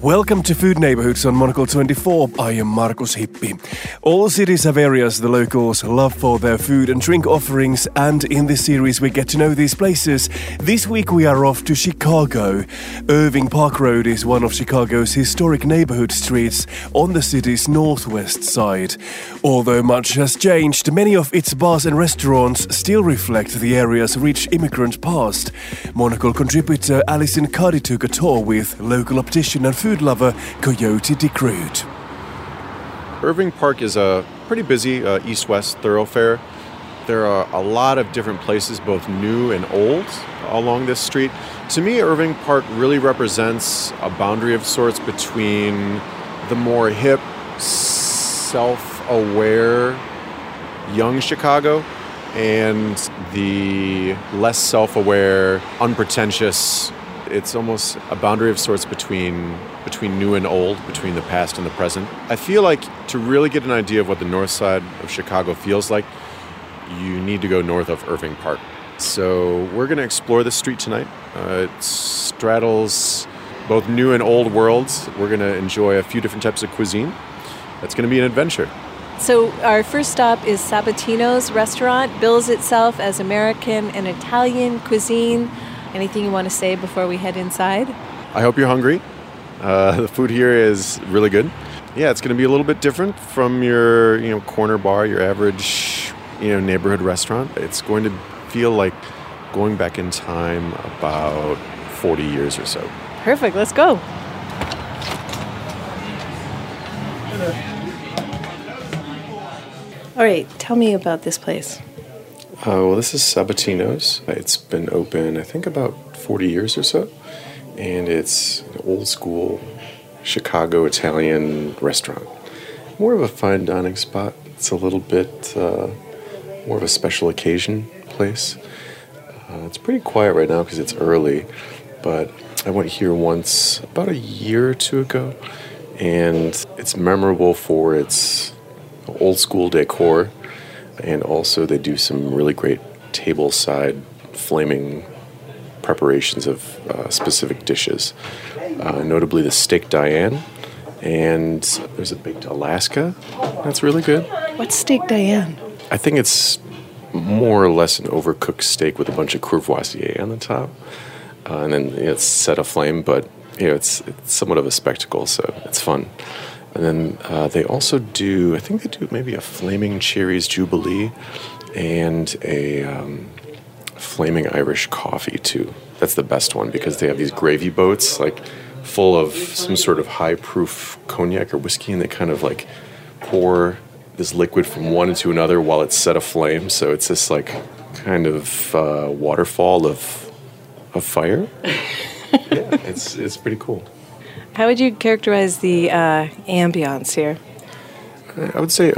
Welcome to Food Neighborhoods on Monocle 24. I am Markus Hippi. All cities have areas the locals love for their food and drink offerings, and in this series we get to know these places. This week we are off to Chicago. Irving Park Road is one of Chicago's historic neighborhood streets on the city's northwest side. Although much has changed, many of its bars and restaurants still reflect the area's rich immigrant past. Monocle contributor Alison Cuddy took a tour with local optician and food lover Coyote DeCrude. Irving Park is a pretty busy east-west thoroughfare. There are a lot of different places, both new and old, along this street. To me, Irving Park really represents a boundary of sorts between the more hip, self-aware young Chicago and the less self-aware, unpretentious. It's almost a boundary of sorts between new and old, between the past and the present. I feel like to really get an idea of what the north side of Chicago feels like, you need to go north of Irving Park. So we're going to explore this street tonight. It straddles both new and old worlds. We're going to enjoy a few different types of cuisine. It's going to be an adventure. So our first stop is Sabatino's restaurant. Bills itself as American and Italian cuisine. Anything you want to say before we head inside? I hope you're hungry. The food here is really good. Yeah, it's going to be a little bit different from your, corner bar, your average, neighborhood restaurant. It's going to feel like going back in time about 40 years or so. Perfect. Let's go. All right. Tell me about this place. Well, this is Sabatino's. It's been open, I think, about 40 years or so. And it's an old school Chicago Italian restaurant. More of a fine dining spot. It's a little bit more of a special occasion place. It's pretty quiet right now because it's early, but I went here once about a year or two ago, and it's memorable for its old school decor, and also they do some really great tableside flaming preparations of specific dishes, notably the steak Diane, and there's a baked Alaska. That's really good. What's steak Diane? I think it's more or less an overcooked steak with a bunch of courvoisier on the top, and then it's set aflame, but it's somewhat of a spectacle, so it's fun. And then they also do, I think they do maybe a Flaming Cherries Jubilee and a Flaming Irish coffee too. That's the best one because they have these gravy boats like full of some sort of high proof cognac or whiskey, and they kind of like pour this liquid from one into another while it's set aflame. So it's this like kind of waterfall of fire. Yeah, it's pretty cool. How would you characterize the ambiance here? I would say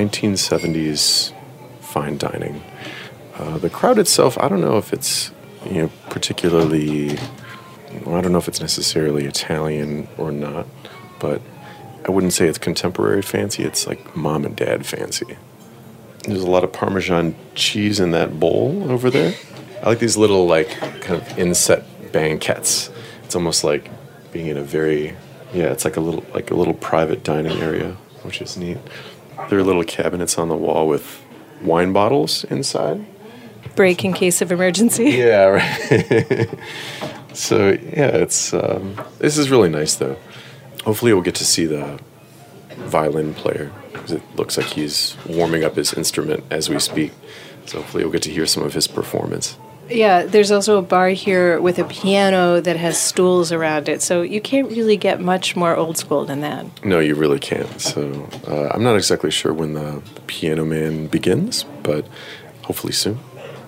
1970s fine dining. The crowd itself, I don't know if it's particularly, I don't know if it's necessarily Italian or not, but I wouldn't say it's contemporary fancy. It's like mom and dad fancy. There's a lot of Parmesan cheese in that bowl over there. I like these little like kind of inset banquettes. It's almost like being in a very, it's like a little private dining area, which is neat. There are little cabinets on the wall with wine bottles inside. Break in case of emergency. Yeah, right. So, it's this is really nice, though. Hopefully we'll get to see the violin player, because it looks like he's warming up his instrument as we speak. So hopefully we'll get to hear some of his performance. Yeah, there's also a bar here with a piano that has stools around it, so you can't really get much more old school than that. No, you really can't. So I'm not exactly sure when the Piano Man begins, but hopefully soon.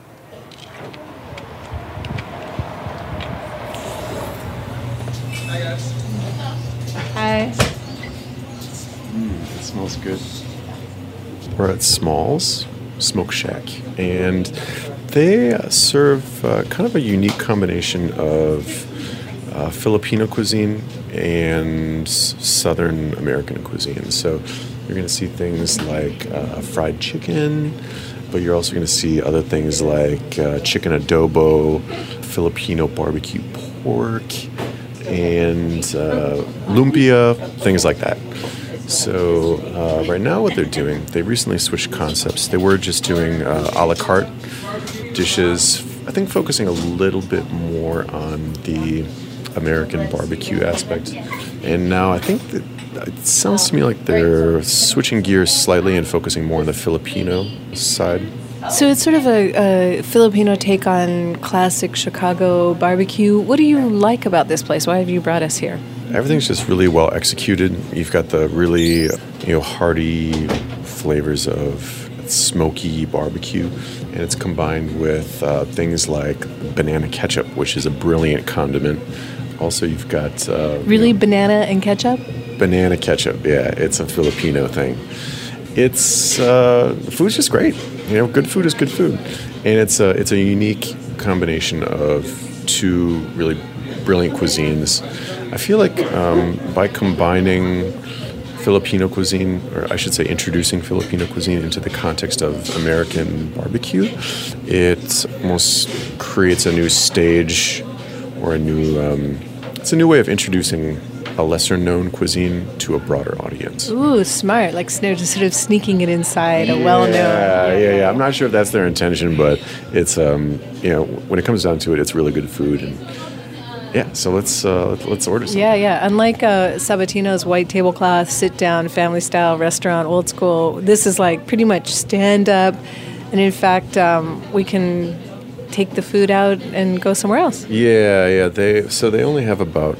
Hi. It smells good. We're at Smalls Smoke Shack, and they serve kind of a unique combination of Filipino cuisine and Southern American cuisine. So you're going to see things like fried chicken, but you're also going to see other things like chicken adobo, Filipino barbecue pork, and lumpia, things like that. So right now what they're doing, they recently switched concepts. They were just doing a la carte dishes, I think focusing a little bit more on the American barbecue aspect. And now I think that it sounds to me like they're switching gears slightly and focusing more on the Filipino side. So it's sort of a Filipino take on classic Chicago barbecue. What do you like about this place? Why have you brought us here? Everything's just really well executed. You've got the really, hearty flavors of smoky barbecue, and it's combined with things like banana ketchup, which is a brilliant condiment. Also, you've got banana and ketchup? Banana ketchup, yeah, it's a Filipino thing. It's the food's just great. Good food is good food, and it's a unique combination of two really brilliant cuisines. I feel like by combining Filipino cuisine, or I should say introducing Filipino cuisine into the context of American barbecue, it almost creates a new stage or it's a new way of introducing a lesser-known cuisine to a broader audience. Ooh, smart. Like sort of sneaking it inside a well-known. Yeah. I'm not sure if that's their intention, but it's when it comes down to it, it's really good food. And yeah, so let's order some. Yeah. Unlike Sabatino's white tablecloth, sit-down, family-style restaurant, old school, this is like pretty much stand-up. And in fact, we can take the food out and go somewhere else. Yeah. They only have about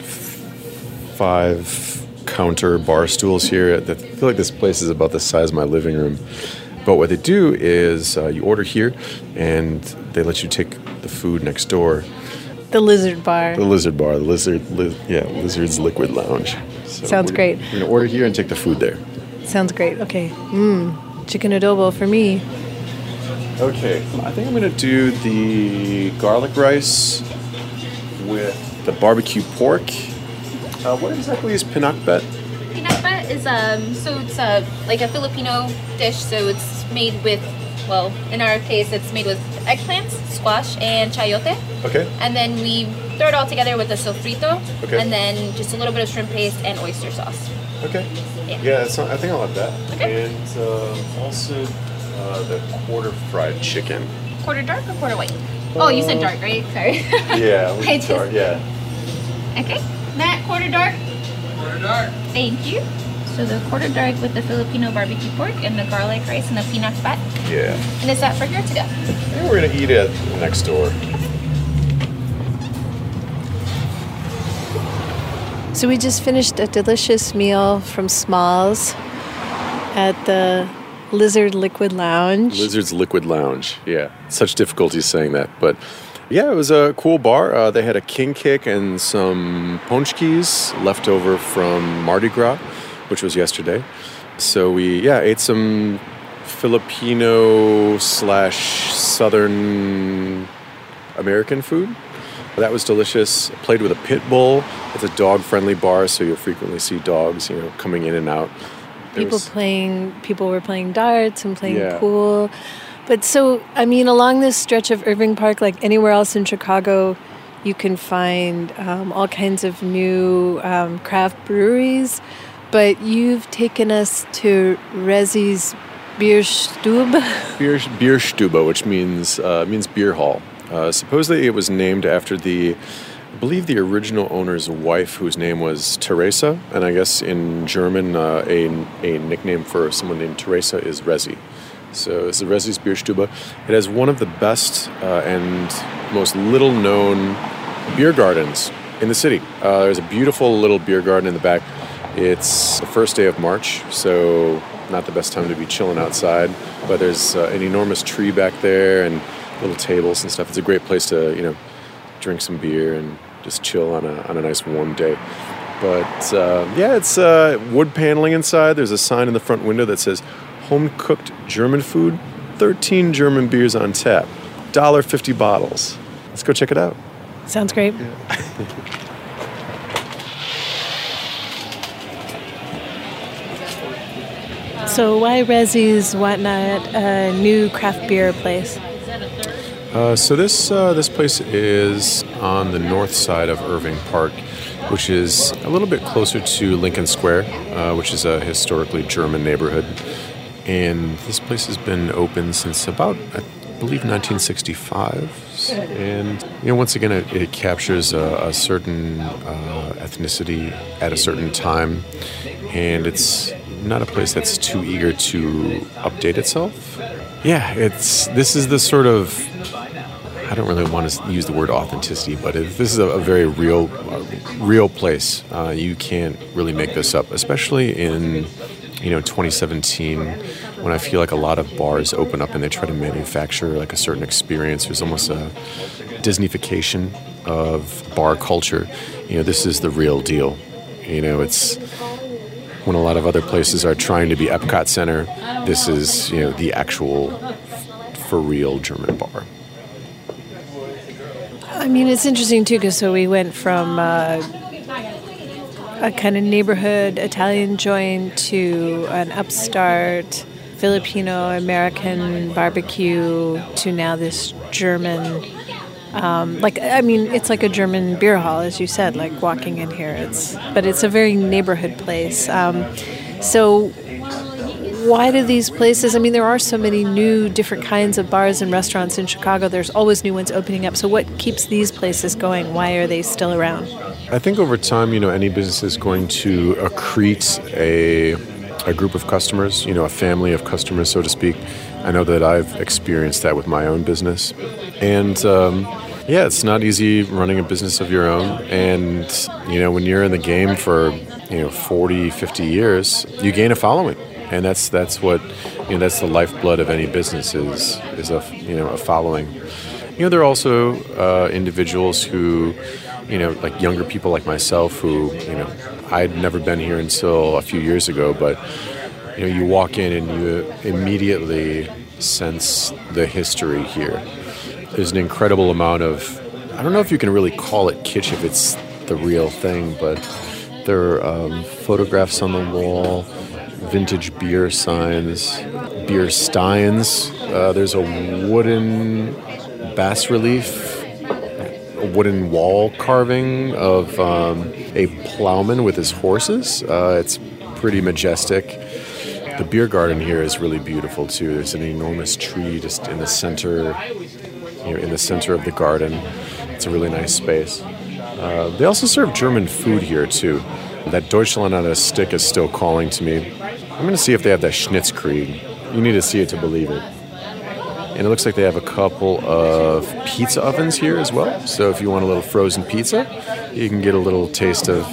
5 counter bar stools here. I feel like this place is about the size of my living room. But what they do is you order here, and they let you take the food next door. The Lizard Bar. Lizard's Liquid Lounge. So Sounds great. We're going to order here and take the food there. Sounds great. Okay. Chicken adobo for me. Okay. I think I'm going to do the garlic rice with the barbecue pork. What exactly is pinakbet? Pinakbet is it's like a Filipino dish. So it's made with, in our case, it's made with eggplants, squash, and chayote. Okay. And then we throw it all together with a sofrito. Okay. And then just a little bit of shrimp paste and oyster sauce. Okay. Yeah. I think I'll have that. Okay. And also the quarter fried chicken. Quarter dark or quarter white? Oh, you said dark, right? Sorry. Yeah, dark. Yeah. Okay. Matt, quarter dark? Quarter dark. Thank you. So the quarter dark with the Filipino barbecue pork and the garlic rice and the pinakbet. Yeah. And is that for here to go? I think we're going to eat it next door. So we just finished a delicious meal from Smalls at the Lizard Liquid Lounge. Lizard's Liquid Lounge, yeah. Such difficulty saying that, but yeah, it was a cool bar. They had a king kick and some ponchkis left over from Mardi Gras, which was yesterday. So we ate some Filipino / Southern American food. That was delicious. Played with a pit bull. It's a dog-friendly bar, so you'll frequently see dogs, coming in and out. People were playing darts and playing pool. But so, along this stretch of Irving Park, like anywhere else in Chicago, you can find all kinds of new craft breweries. But you've taken us to Rezi's Bierstube. Bierstube, which means beer hall. Supposedly it was named after I believe the original owner's wife, whose name was Teresa, and I guess in German a nickname for someone named Teresa is Rezi. So this is Rezi's Bierstube. It has one of the best and most little-known beer gardens in the city. There's a beautiful little beer garden in the back. It's the first day of March, so not the best time to be chilling outside, but there's an enormous tree back there and little tables and stuff. It's a great place to, drink some beer and just chill on a nice warm day. But it's wood paneling inside. There's a sign in the front window that says home-cooked German food, 13 German beers on tap, $1.50 bottles. Let's go check it out. Sounds great. Yeah. So why Rezi's Whatnot, a new craft beer place? So this place is on the north side of Irving Park. which is a little bit closer to Lincoln Square, which is a historically German neighborhood. And this place has been open since about, I believe, 1965. And, once again, it captures a certain ethnicity at a certain time. And it's not a place that's too eager to update itself. Yeah, this is the sort of, I don't really want to use the word authenticity, but this is a very real place. You can't really make this up, especially in 2017, when I feel like a lot of bars open up and they try to manufacture like a certain experience. There's almost a Disneyfication of bar culture. This is the real deal. It's when a lot of other places are trying to be Epcot Center. This is, the actual, for real German bar. I mean, it's interesting too, because we went from a kind of neighborhood Italian joint to an upstart Filipino-American barbecue to now this German, it's like a German beer hall, as you said, like walking in here. But it's a very neighborhood place. So why do these places, there are so many new different kinds of bars and restaurants in Chicago. There's always new ones opening up. So what keeps these places going? Why are they still around? I think over time, any business is going to accrete a group of customers, a family of customers, so to speak. I know that I've experienced that with my own business. And, it's not easy running a business of your own. And, when you're in the game for, 40, 50 years, you gain a following. And that's what, that's the lifeblood of any business is a following. There are also individuals who, like younger people like myself who, I'd never been here until a few years ago, but, you walk in and you immediately sense the history here. There's an incredible amount of, I don't know if you can really call it kitsch if it's the real thing, but there are photographs on the wall, vintage beer signs, beer steins. There's a wooden bas relief, a wooden wall carving of a plowman with his horses. It's pretty majestic. The beer garden here is really beautiful too. There's an enormous tree just in the center, in the center of the garden. It's a really nice space. They also serve German food here too. That Deutschland on a stick is still calling to me. I'm going to see if they have that Schnitzkrieg. You need to see it to believe it. And it looks like they have a couple of pizza ovens here as well. So if you want a little frozen pizza, you can get a little taste of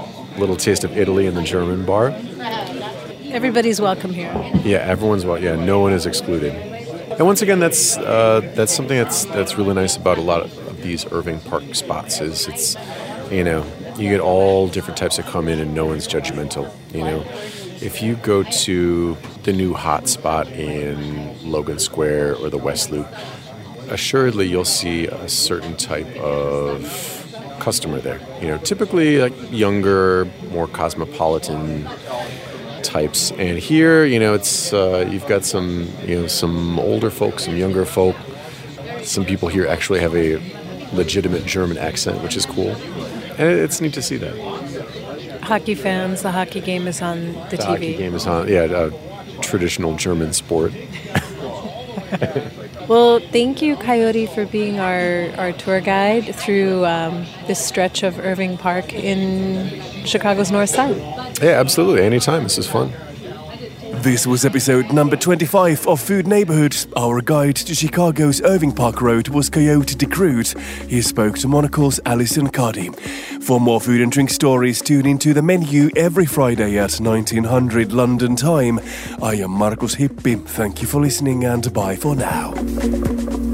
Italy in the German bar. Everybody's welcome here. Yeah, everyone's welcome. Yeah, no one is excluded. And once again, that's something that's really nice about a lot of these Irving Park spots is it's, you get all different types that come in and no one's judgmental. If you go to the new hot spot in Logan Square or the West Loop, assuredly you'll see a certain type of customer there. Typically like younger, more cosmopolitan types. And here, it's you've got some older folk, some younger folk. Some people here actually have a legitimate German accent, which is cool. And it's neat to see that. Hockey fans, the hockey game is on the TV. Hockey game is on, traditional German sport. Well, thank you, Coyote, for being our tour guide through this stretch of Irving Park in Chicago's North Side. Yeah, absolutely. Anytime. This is fun. This was episode number 25 of Food Neighborhood. Our guide to Chicago's Irving Park Road was Coyote de Groot. He spoke to Monocle's Alison Cuddy. For more food and drink stories, tune into The Menu every Friday at 1900 London time. I am Markus Hippi. Thank you for listening and bye for now.